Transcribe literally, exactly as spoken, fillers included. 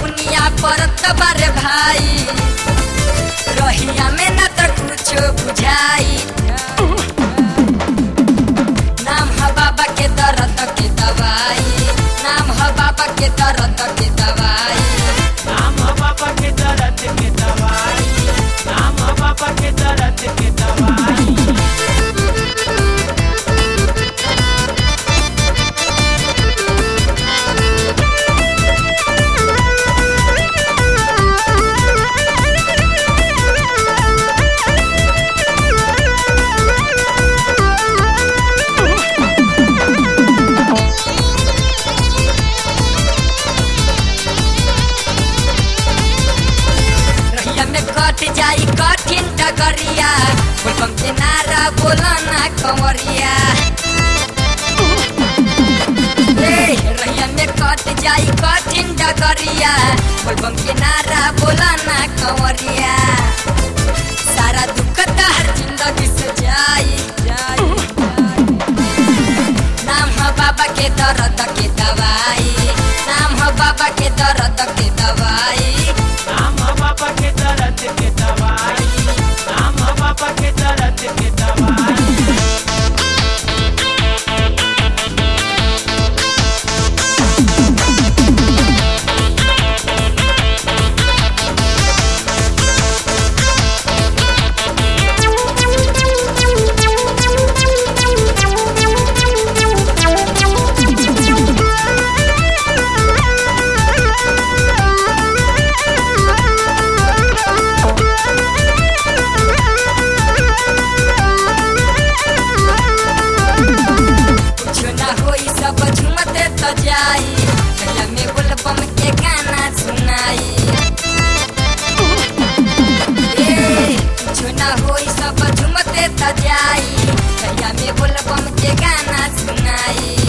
दुनिया परत बारे भाई रहिया में न तो कुछ बुझाई नाम है बाबा के दर्द के दवाई नाम है बाबा के दर्द के दवाई नाम है बाबा के दर्द के दवाई नाम है बाबा के दर्द के दवाई कट जाई कठिन डगरिया बोलबम के नारा बोला ना कमरिया रहिया में कट जाई कठिन डगरिया बोलबम के नारा बोला ना कमरिया सारा दुख हर जिंदगी से जाई जाई नाम है बाबा के दर्द के दवाई नाम है बाबा के दर्द के दवाई नाम है बाबा के दर्द के दवाई नाम है बाबा के दर्द के दवाई सब झुमते तो जाई कहिया में बोलबम के गाना सुनाई ए कुछ ना होई सब झुमते तो जाई कहिया में बोलबम के गाना सुनाई